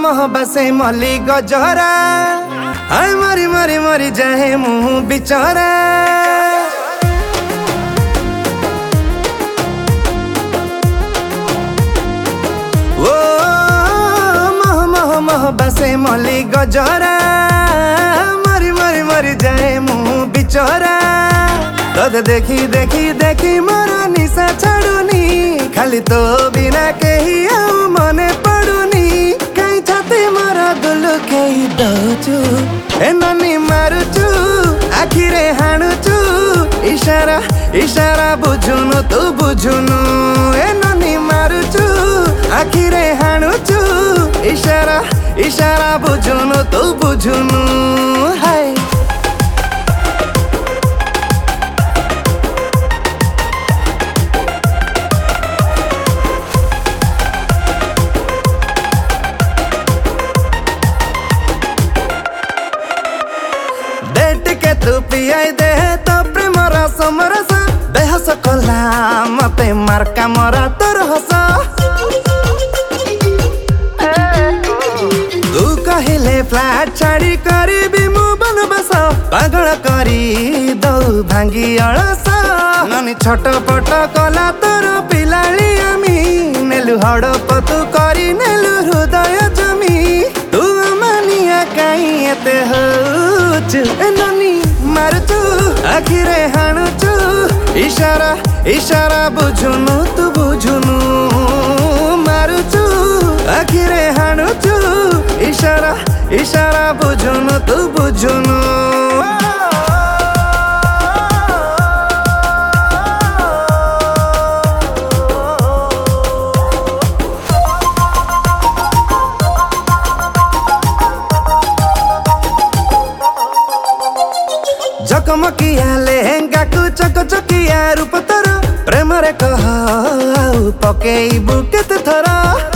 मह बसे मली गजरा हाय मरी मरी मरी जाए मुँह बिचरा। ओ मह मह मह बसे मली गजरा मरी मरी मरी जाए मुँह बिचरा। तोते देखी देखी देखी मोरा निशा छाड़ुनी खाली तो बिना कही आउ मने पड़ुनी कहीं छाती मोरा दुलु कही दौचु ए ननी मारुचु आखिरे हाणुचु इशारा इशारा बुझुनु तू बुझुनु ए ननी मारुचु आखिरे हाणुचु इशारा इशारा बुझुनु तू बुझुनु। हाय तू पियाई दे तो प्रेम रस मरस बेहस कला मते मार्का मरा तोर हस। तू कहिले फ्लैट छाड़ी करी मु बनबस पागल करी दौ भांगी अलस ननी छोट पट कला तोर पिलाली आमी नेलु हड़प तू करी नेलु हृदय जमी तू मानिया कहीं एते होचु ए ननी मारुचु आखिरे हाणुचु इशारा इशारा बुझुनु तू बुझुनु मारुचु आखिरे हाणुचु इशारा इशारा बुझुनु तू बुझुनु। चकमकिया लेहेंगा को चकचकिया रूप तोर प्रेम रे कह पकेइबु केते थर।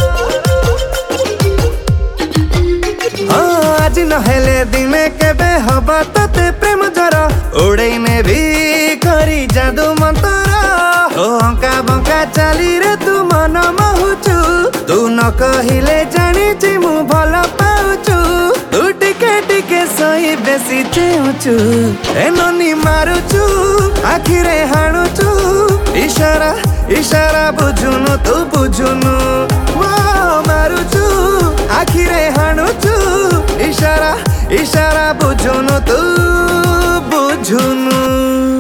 आज नहेले दिने केबे हबा तते प्रेम जर उड़े ने भी करी जादू मंतर हंका बंका चाली रे तू मन मोहुचु तू न कहिले जानी मु भल पाउचु तू टिके टिके सही बेसी चेउचु ए ननी मारुचु आखिरे हाणुचु इशारा इशारा बुझुनु तू बुझुनु मारुचु आखिरे हाणुचु इशारा इशारा बुझुनु तू बुझुनु।